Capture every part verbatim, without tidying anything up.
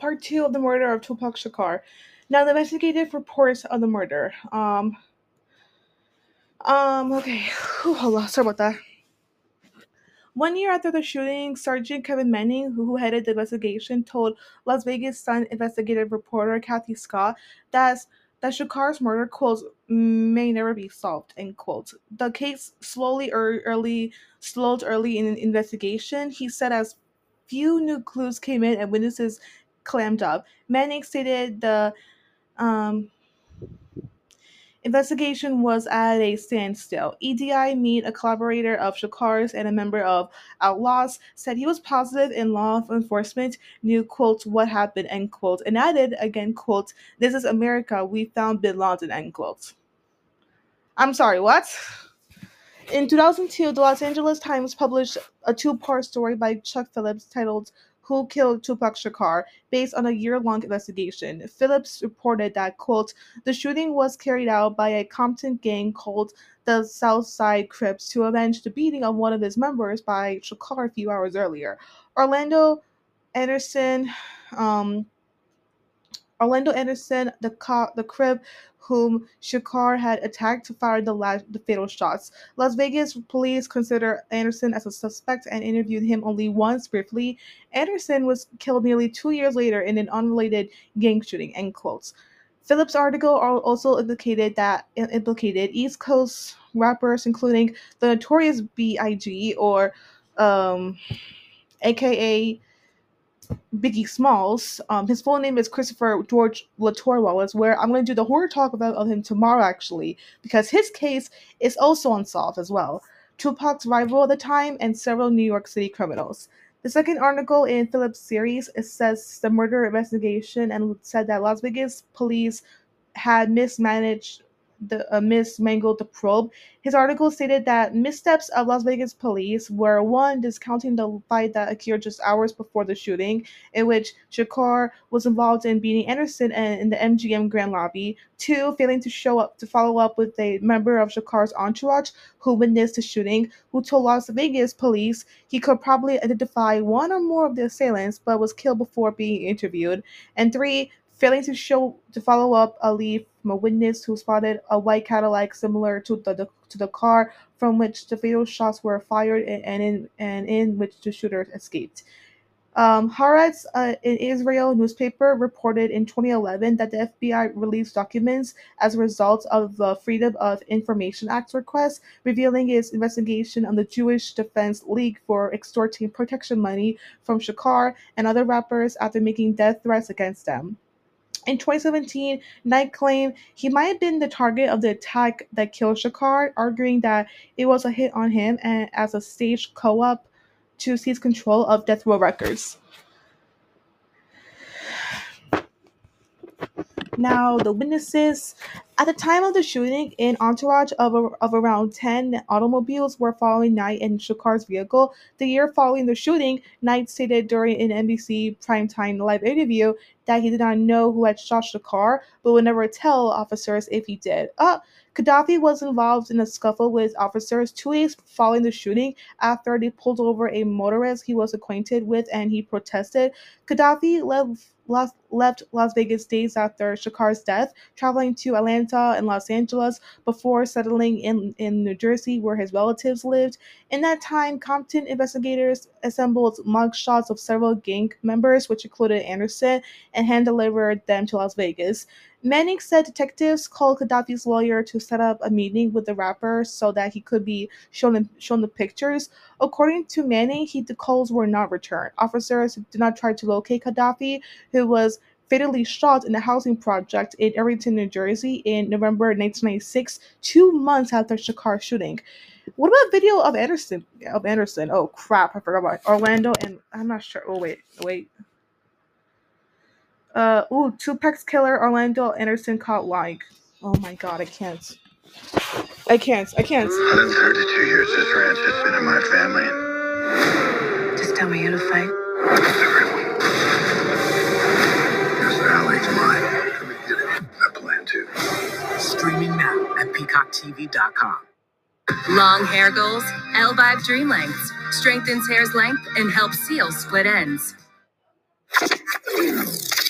part two of the murder of Tupac Shakur. Now, the investigative reports of the murder. Um, um, okay. Whew, hold on, sorry about that. One year after the shooting, Sergeant Kevin Manning, who headed the investigation, told Las Vegas Sun investigative reporter Kathy Scott that that Shakar's murder, quote, may never be solved, end quote. The case slowly or early slowed early in an investigation, he said, as few new clues came in and witnesses clammed up. Manning stated the um, investigation was at a standstill. E D I Mead, a collaborator of Shakar's and a member of Outlaws, said he was positive in law enforcement knew, quote, what happened, end quote, and added, again, quote, this is America, we found bin Laden, end quote. I'm sorry, what? In two thousand two, the Los Angeles Times published a two-part story by Chuck Phillips titled Who Killed Tupac Shakur, based on a year-long investigation. Phillips reported that, quote, the shooting was carried out by a Compton gang called the Southside Crips to avenge the beating of one of its members by Shakur a few hours earlier. Orlando Anderson, um, Orlando Anderson, the co- the Crip whom Shakur had attacked, fired the, la- the fatal shots. Las Vegas police consider Anderson as a suspect and interviewed him only once briefly. Anderson was killed nearly two years later in an unrelated gang shooting, end quotes. Phillips' article al- also implicated that implicated East Coast rappers, including the Notorious B I G, or um, A K A Biggie Smalls. Um, his full name is Christopher George Latour Wallace, where I'm going to do the horror talk about of him tomorrow, actually, because his case is also unsolved as well. Tupac's rival at the time, and several New York City criminals. The second article in Phillips' series assessed the murder investigation and said that Las Vegas police had mismanaged the uh, mismangled the probe. His article stated that missteps of Las Vegas police were, one, discounting the fight that occurred just hours before the shooting, in which Shakur was involved in beating Anderson and in the M G M Grand Lobby; two, failing to show up to follow up with a member of Shakur's entourage who witnessed the shooting, who told Las Vegas police he could probably identify one or more of the assailants but was killed before being interviewed; and three, failing to show to follow up a lead from a witness who spotted a white Cadillac similar to the, the to the car from which the fatal shots were fired and, and in and in which the shooter escaped. Um, Haaretz, uh, an Israel newspaper, reported in twenty eleven that the F B I released documents as a result of the Freedom of Information Act request, revealing its investigation on the Jewish Defense League for extorting protection money from Shakur and other rappers after making death threats against them. In twenty seventeen, Knight claimed he might have been the target of the attack that killed Shakur, arguing that it was a hit on him and as a staged co-op to seize control of Death Row Records. Now, the witnesses. At the time of the shooting, an entourage of, of around ten automobiles were following Knight and Shakur's vehicle. The year following the shooting, Knight stated during an N B C primetime live interview that he did not know who had shot Shakur, but would never tell officers if he did. Uh, Gaddafi was involved in a scuffle with officers two days following the shooting after they pulled over a motorist he was acquainted with and he protested. Gaddafi left Las, left Las Vegas days after Shakur's death, traveling to Atlanta and Los Angeles before settling in, in New Jersey where his relatives lived. In that time, Compton investigators assembled mugshots of several gang members, which included Anderson, and hand-delivered them to Las Vegas. Manning said detectives called Gaddafi's lawyer to set up a meeting with the rapper so that he could be shown, shown the pictures. According to Manning, he, the calls were not returned. Officers did not try to locate Gaddafi, who was fatally shot in a housing project in Arlington, New Jersey in November nineteen ninety-six, two months after Shakur's shooting. What about video of Anderson? Of Anderson? Oh crap, I forgot about Orlando and I'm not sure. Oh wait, wait. Uh, ooh, Tupac's killer Orlando Anderson caught lying. Oh my god, I can't. I can't. I can't. That's thirty-two years this ranch has been in my family. Just tell me who to fight. Everyone. This valley's mine. Let me get it. I plan to. Streaming now at peacock t v dot com. Long hair goals? Elvive Dream Lengths strengthens hair's length and helps seal split ends.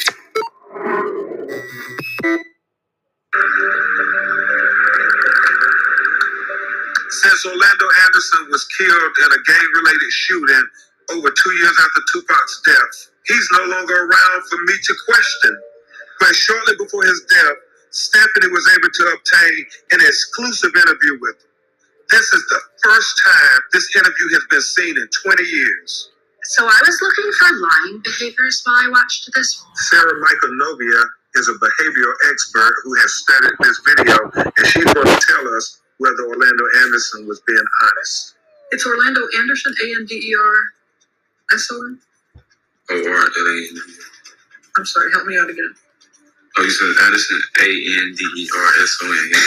Anderson was killed in a gang-related shooting over two years after Tupac's death. He's no longer around for me to question. But shortly before his death, Stephanie was able to obtain an exclusive interview with him. This is the first time this interview has been seen in twenty years. So I was looking for lying behaviors while I watched this. Sarah Michael Novia is a behavioral expert who has studied this video, and she's going to tell us whether Orlando Anderson was being honest. It's Orlando Anderson, A N D E R S O N? O R L A N D. I'm sorry, help me out again. Oh, you said Anderson, A N D E R S O N.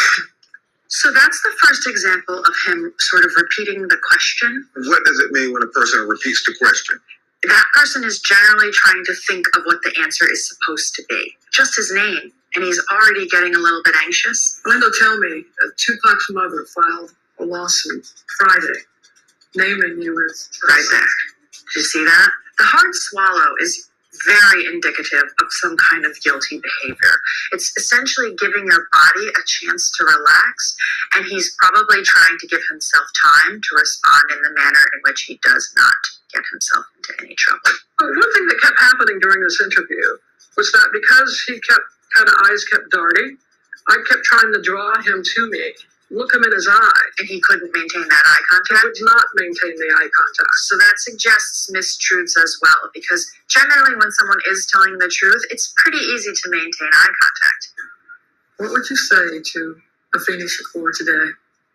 So that's the first example of him sort of repeating the question. What does it mean when a person repeats the question? That person is generally trying to think of what the answer is supposed to be. Just his name. And he's already getting a little bit anxious. Orlando, tell me, uh, Tupac's mother filed a lawsuit Friday, naming you as... Right there. Did you see that? The hard swallow is very indicative of some kind of guilty behavior. It's essentially giving your body a chance to relax, and he's probably trying to give himself time to respond in the manner in which he does not get himself into any trouble. Oh, one thing that kept happening during this interview was that because he kept, kind of eyes kept darting, I kept trying to draw him to me, look him in his eye. And he couldn't maintain that eye He contact. would not maintain the eye contact. So that suggests mistruths as well, because generally when someone is telling the truth, it's pretty easy to maintain eye contact. What would you say to Afeni Shakur today?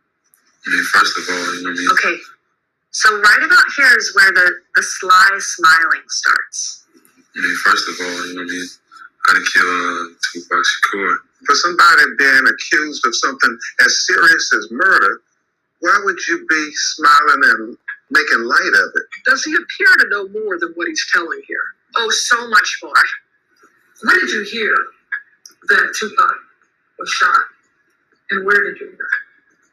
I mean, first of all, you know what I mean? Okay, so right about here is where the, the sly smiling starts. I mean, first of all, you know what I mean? I didn't kill uh, Tupac Shakur. For somebody being accused of something as serious as murder, why would you be smiling and making light of it? Does he appear to know more than what he's telling here? Oh, so much more. When did you hear that Tupac was shot? And where did you hear it?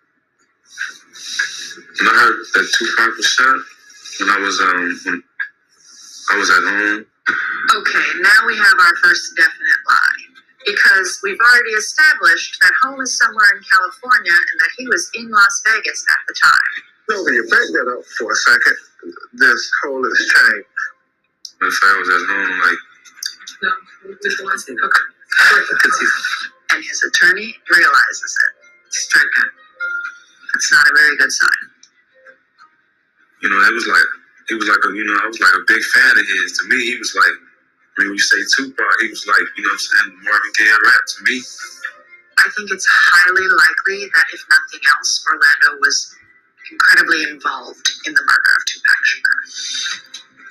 When I heard that Tupac was shot, when I was um, when I was at home. Okay, now we have our first definite lie. Because we've already established that home is somewhere in California and that he was in Las Vegas at the time. No, can you back that up for a second? This whole is changed. If I was at home, like... No, this one thing. Okay. And his attorney realizes it. Strike it. That's not a very good sign. You know, it was like, it was like a, you know, I was like a big fan of his. To me, he was like, I mean, when you say Tupac, he was like, you know what I'm saying, Marvin Gaye rap to me. I think it's highly likely that if nothing else, Orlando was incredibly involved in the murder of Tupac Shakur.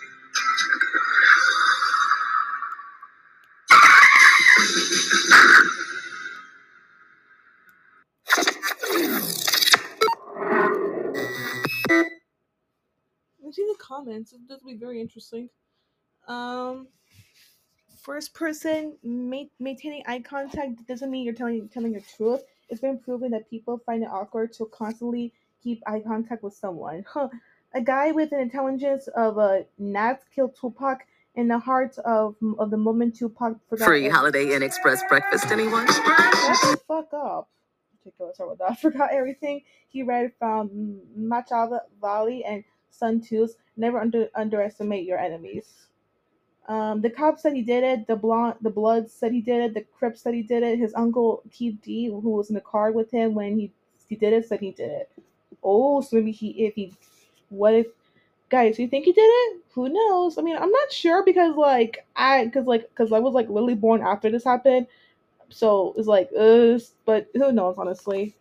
I've seen the comments. This will be very interesting. Um, first person ma- maintaining eye contact doesn't mean you're telling telling the truth. It's been proven that people find it awkward to constantly keep eye contact with someone. Huh. A guy with an intelligence of a gnat killed Tupac in the heart of of the moment Tupac forgot. Free everything. Holiday Inn Express breakfast, anyone? Shut the fuck up. Ridiculous. Sorry about that. Forgot everything he read from Machiavelli and Sun Tzu's. Never under underestimate your enemies. Um, the cops said he did it. The blonde, the Bloods said he did it. The Crips said he did it. His uncle Keith D, who was in the car with him when he he did it, said he did it. Oh, so maybe he if he, what if, guys? You think he did it? Who knows? I mean, I'm not sure because like I because like because I was like literally born after this happened, so it's like uh, but who knows honestly.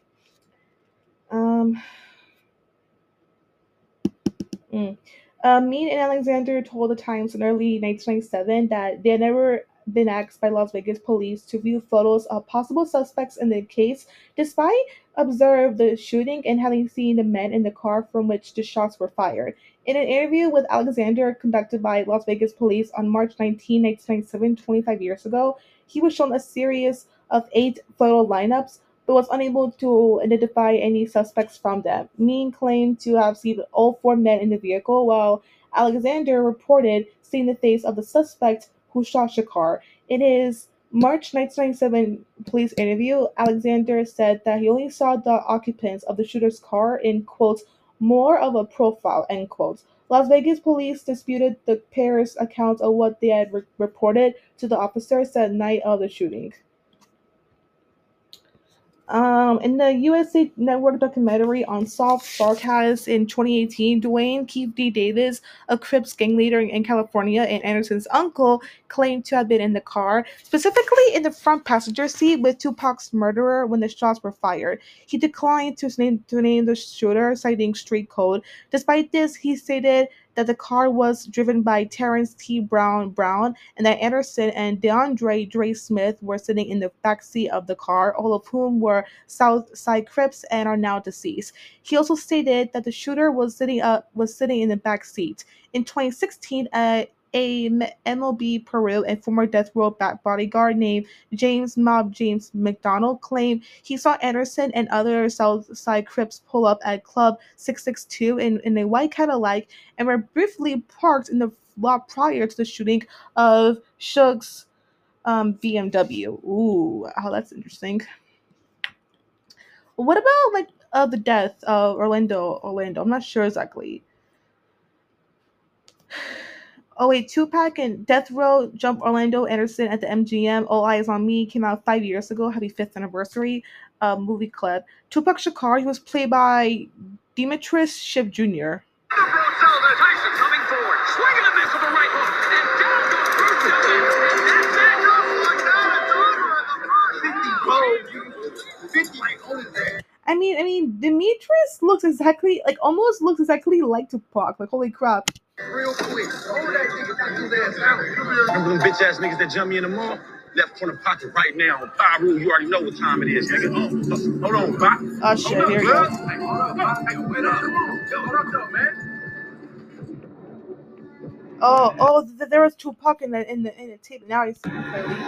Um. Mm. Uh, Mead and Alexander told the Times in early nineteen ninety-seven that they had never been asked by Las Vegas police to view photos of possible suspects in the case, despite observed the shooting and having seen the men in the car from which the shots were fired. In an interview with Alexander conducted by Las Vegas police on March nineteenth, nineteen ninety-seven, twenty-five years ago, he was shown a series of eight photo lineups but was unable to identify any suspects from them. Mean claimed to have seen all four men in the vehicle, while Alexander reported seeing the face of the suspect who shot Shakur. In his March nineteen ninety-seven police interview, Alexander said that he only saw the occupants of the shooter's car in, quote, more of a profile, end quote. Las Vegas police disputed the pair's account of what they had re- reported to the officers that night of the shooting. Um, in the U S A Network documentary on Soft Broadcast in twenty eighteen, Dwayne Keith D. Davis, a Crips gang leader in California and Anderson's uncle, claimed to have been in the car, specifically in the front passenger seat with Tupac's murderer when the shots were fired. He declined to name, to name the shooter, citing street code. Despite this, he stated that the car was driven by Terrence T. Brown Brown and that Anderson and DeAndre Dre Smith were sitting in the backseat of the car, all of whom were Southside Crips and are now deceased. He also stated that the shooter was sitting up was sitting in the back seat. In twenty sixteen, a a M L B Peru and former Death Row bodyguard named James Mob James McDonald claimed he saw Anderson and other Southside Crips pull up at Club six six two in, in a white Cadillac and were briefly parked in the lot prior to the shooting of Suge's um, B M W. Ooh, oh, that's interesting. What about like uh, the death of Orlando? Orlando, I'm not sure exactly. Oh wait, Tupac and Death Row Jump Orlando Anderson at the M G M. All Eyes on Me came out five years ago. Happy fifth anniversary uh, movie clip. Tupac Shakur, he was played by Demetrius Shipp Junior Tyson coming forward, swinging a miss with a right hook, and down goes Bruce Dillon, and that's it. I mean, I mean, Demetrius looks exactly like almost looks exactly like Tupac. Like holy crap. Real quick, hold that nigga back his ass out. Remember them bitch ass niggas that jump me in the mall? Left corner pocket right now on Pyro. You already know what time it is, nigga. Oh, oh, hold on, Bop. Oh shit, hold here you go. Hey, hold up, Bop. Hey, wait up. Yo, hold up, though, man. Oh, oh, th- there was Tupac in the in the in the tape. Now I see it clearly.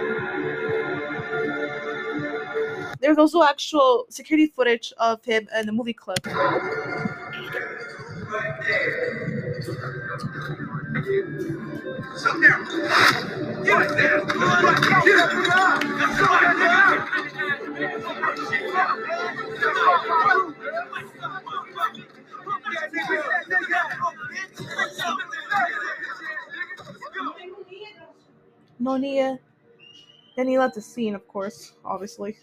There's also actual security footage of him in the movie clip. Sit down. Get it there. No Nia. Then he left the scene, of course, obviously.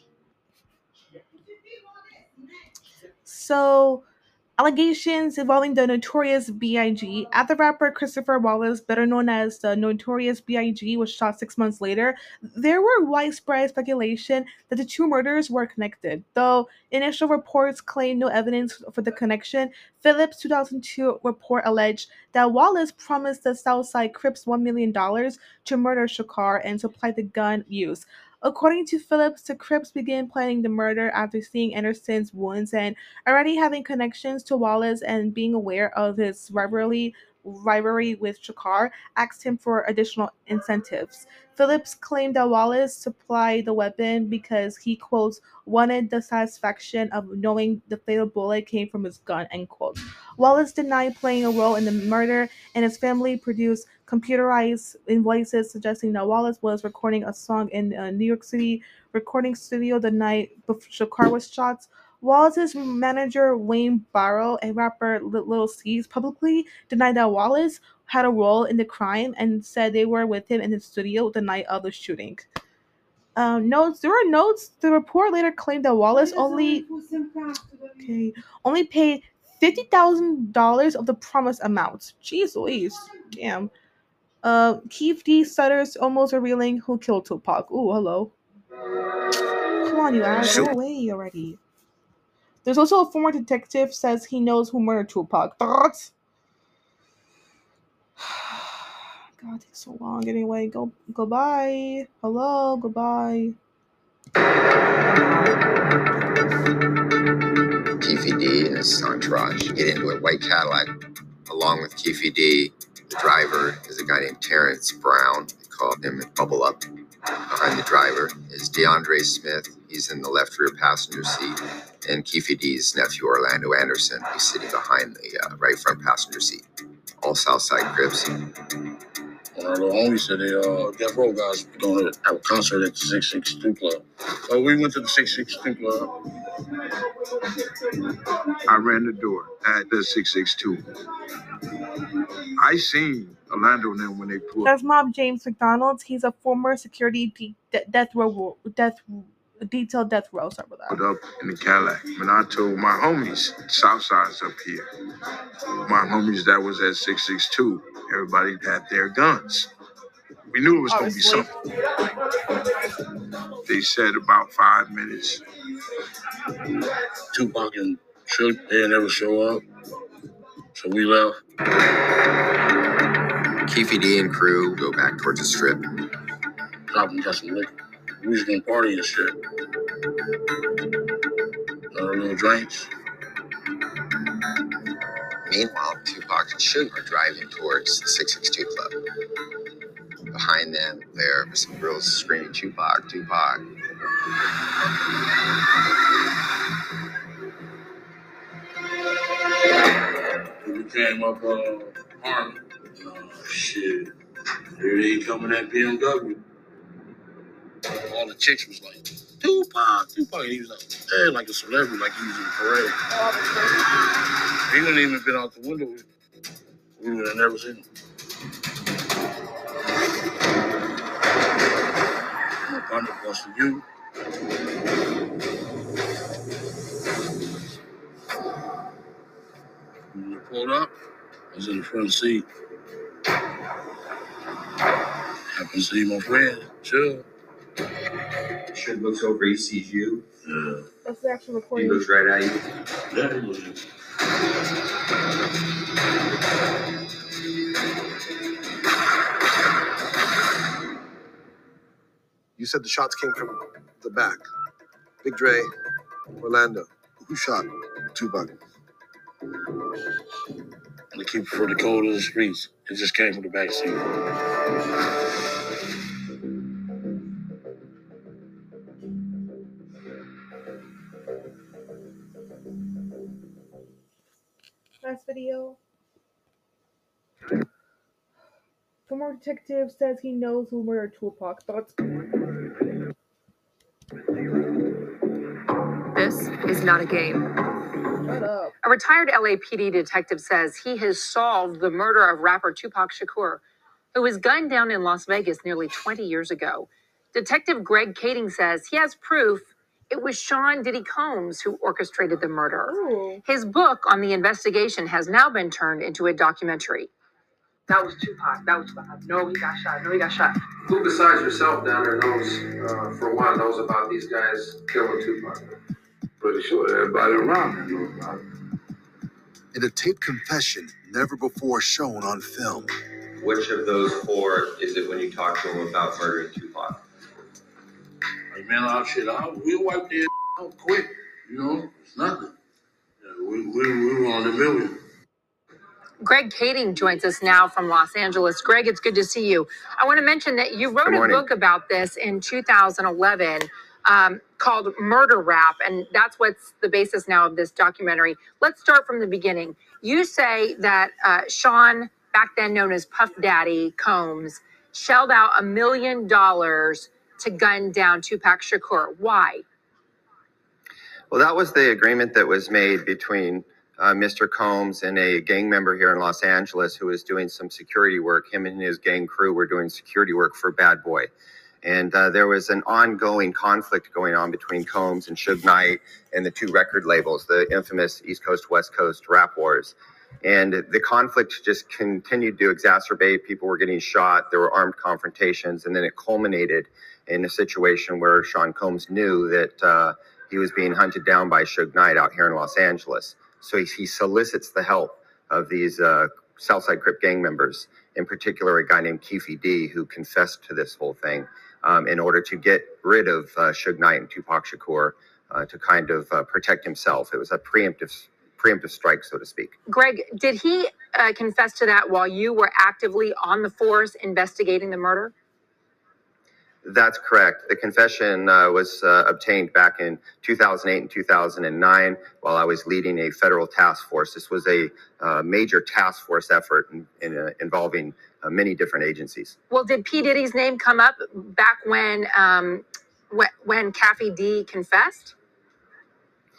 So, allegations involving the Notorious B I G After rapper Christopher Wallace, better known as the Notorious B I G, was shot six months later, there were widespread speculation that the two murders were connected. Though initial reports claimed no evidence for the connection, Phillips' two thousand two report alleged that Wallace promised the Southside Crips one million dollars to murder Shakur and supply the gun used. According to Phillips, the Crips began planning the murder after seeing Anderson's wounds and already having connections to Wallace and being aware of his rivalry rivalry with Shakur, asked him for additional incentives. Phillips claimed that Wallace supplied the weapon because he, quote, wanted the satisfaction of knowing the fatal bullet came from his gun, end quote. Wallace denied playing a role in the murder, and his family produced computerized invoices suggesting that Wallace was recording a song in a New York City recording studio the night before Shakur was shot. Wallace's manager, Wayne Barrow, and rapper Lil Cease publicly denied that Wallace had a role in the crime and said they were with him in the studio the night of the shooting. Um, notes. There were notes. The report later claimed that Wallace only okay only paid fifty thousand dollars of the promised amount. Jeez Louise, damn. Uh, Keith D. Sutter's almost revealing who killed Tupac. Ooh, hello. Come on, you ass, go away already. There's also a former detective says he knows who murdered Tupac. God, it takes so long. Anyway, go goodbye. Hello, goodbye. Keefe D and his entourage get into a white Cadillac. Along with Keefe D, the driver is a guy named Terrence Brown. They call him Bubble Up. Behind the driver is DeAndre Smith. He's in the left rear passenger seat. And Keefe D's nephew, Orlando Anderson, he's sitting behind the uh, right front passenger seat. All Southside Crips. Uh, the homie said they, uh, Death Row guys were going to have a concert at the six six two Club. So we went to the six six two Club. I ran the door at the six six two. I seen Orlando and them when they pulled That's Mob James McDonald. He's a former security de- de- death row death detailed death row. Sorry about that. up in the Cadillac. When I told my homies, Southside's up here, my homies that was at six six two, everybody had their guns. We knew it was going to be Obviously. something. They said about five minutes. Tupac and Suge, they never show up. So we left. Keefe D and crew go back towards the strip. Stop and got some liquor. We was gonna party and shit. Another little drinks. Meanwhile, Tupac and Suge are driving towards the six six two club. Behind them, there were some girls screaming, Tupac, Tupac. We came up uh, armed. Oh, shit. Here they coming at B M W. All the chicks was like, Tupac, Tupac. He was like, hey, like a celebrity, like he was in the parade. He wouldn't even been out the window. We would have never seen him. Thunder busting you. When we pulled up, I was in the front seat. Happened to see my friend, Chill. Suge looks over, he sees you. Yeah. That's the actual He recording. looks right at you. Yeah, he was. You said the shots came from the back. Big Dre, Orlando. Who shot Tupac? To keep it for the cold of the streets. It just came from the back seat. Last video. Former detective says he knows who murdered Tupac. Thoughts? This is not a game. Shut up. A retired L A P D detective says he has solved the murder of rapper Tupac Shakur, who was gunned down in Las Vegas nearly twenty years ago. Detective Greg Kading says he has proof it was Sean Diddy Combs who orchestrated the murder. Ooh. His book on the investigation has now been turned into a documentary. That was Tupac. That was Tupac. No, he got shot. No, he got shot. Who besides yourself down there knows, uh, for one, knows about these guys killing Tupac? Pretty sure everybody around there knows about it. In a taped confession never before shown on film. Which of those four is it when you talk to him about murdering Tupac? Like, man, our shit out. We wiped their out quick. You know, it's nothing. Yeah, we, we, we were on the million. Greg Kading joins us now from Los Angeles. Greg, it's good to see you. I want to mention that you wrote a book about this in two thousand eleven um, called Murder Rap, and that's what's the basis now of this documentary. Let's start from the beginning. You say that uh, Sean, back then known as Puff Daddy Combs, shelled out a million dollars to gun down Tupac Shakur. Why? Well, that was the agreement that was made between uh, Mister Combs and a gang member here in Los Angeles who was doing some security work. Him and his gang crew were doing security work for Bad Boy. And uh, there was an ongoing conflict going on between Combs and Suge Knight and the two record labels, the infamous East Coast, West Coast rap wars. And the conflict just continued to exacerbate. People were getting shot. There were armed confrontations. And then it culminated in a situation where Sean Combs knew that uh, he was being hunted down by Suge Knight out here in Los Angeles. So he, he solicits the help of these uh, Southside Crip gang members, in particular a guy named Keefe D, who confessed to this whole thing um, in order to get rid of uh, Suge Knight and Tupac Shakur uh, to kind of uh, protect himself. It was a preemptive preemptive strike, so to speak. Greg, did he uh, confess to that while you were actively on the force investigating the murder? That's correct. The confession uh, was uh, obtained back in two thousand eight and two thousand nine while I was leading a federal task force. This was a uh, major task force effort in, in, uh, involving uh, many different agencies. Well, did P. Diddy's name come up back when um, when, when Keefe D confessed?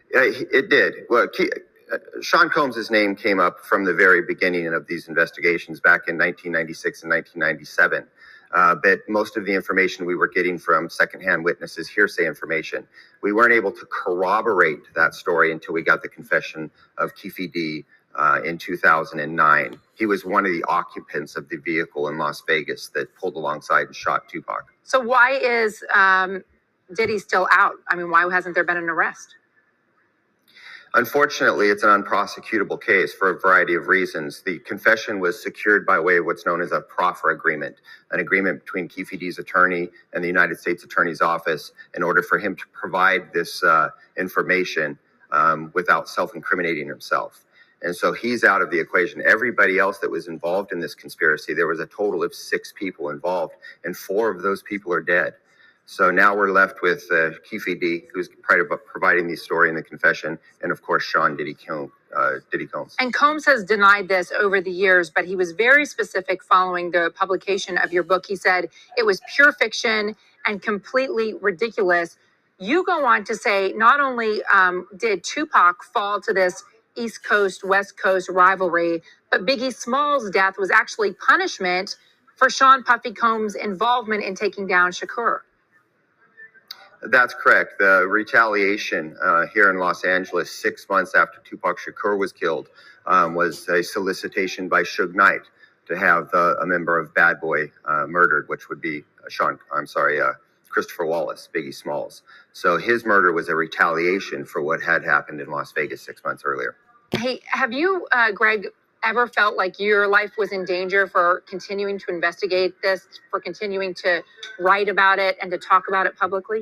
Yeah, he- it did. Well, Ke- uh, Sean Combs' name came up from the very beginning of these investigations back in nineteen ninety-six and nineteen ninety-seven. Uh, but most of the information we were getting from secondhand witnesses, hearsay information. We weren't able to corroborate that story until we got the confession of Keefe D uh, in two thousand nine. He was one of the occupants of the vehicle in Las Vegas that pulled alongside and shot Tupac. So why is um, Diddy still out? I mean, why hasn't there been an arrest? Unfortunately, it's an unprosecutable case for a variety of reasons. The confession was secured by way of what's known as a proffer agreement, an agreement between Keefe D's attorney and the United States Attorney's Office in order for him to provide this uh, information um, without self-incriminating himself. And so he's out of the equation. Everybody else that was involved in this conspiracy, there was a total of six people involved, and four of those people are dead. So now we're left with uh, Keefe D, who's providing the story and the confession, and of course, Sean Diddy, Col- uh, Diddy Combs. And Combs has denied this over the years, but he was very specific following the publication of your book. He said it was pure fiction and completely ridiculous. You go on to say not only um, did Tupac fall to this East Coast, West Coast rivalry, but Biggie Smalls' death was actually punishment for Sean Puffy Combs' involvement in taking down Shakur. That's correct. The retaliation uh, here in Los Angeles, six months after Tupac Shakur was killed, um, was a solicitation by Suge Knight to have uh, a member of Bad Boy uh, murdered, which would be uh, Sean. I'm sorry, uh, Christopher Wallace, Biggie Smalls. So his murder was a retaliation for what had happened in Las Vegas six months earlier. Hey, have you, uh, Greg, ever felt like your life was in danger for continuing to investigate this, for continuing to write about it and to talk about it publicly?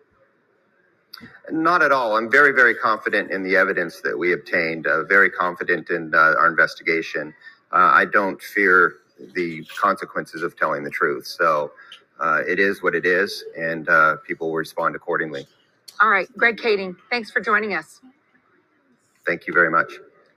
Not at all. I'm very, very confident in the evidence that we obtained, uh, very confident in uh, our investigation. Uh, I don't fear the consequences of telling the truth. So uh, it is what it is, and uh, people will respond accordingly. All right. Greg Kading, thanks for joining us. Thank you very much.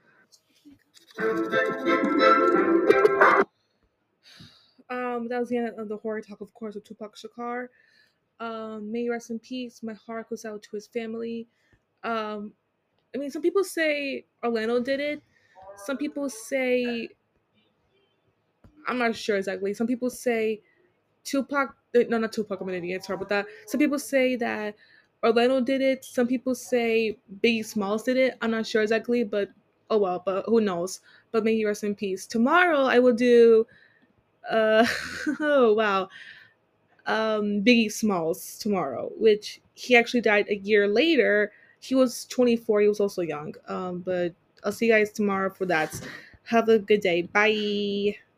Um, that was the end of the horror talk, of course, with Tupac Shakur. Um, may he rest in peace. My heart goes out to his family. Um, I mean, some people say Orlando did it. Some people say, I'm not sure exactly. Some people say Tupac, no, not Tupac, I'm an idiot, sorry about that. Some people say that Orlando did it. Some people say Biggie Smalls did it. I'm not sure exactly, but oh well, but who knows. But may he rest in peace. Tomorrow I will do, uh, oh wow. Um, Biggie Smalls tomorrow, which he actually died a year later. He was twenty-four. He was also young. Um, but I'll see you guys tomorrow for that. Have a good day. Bye.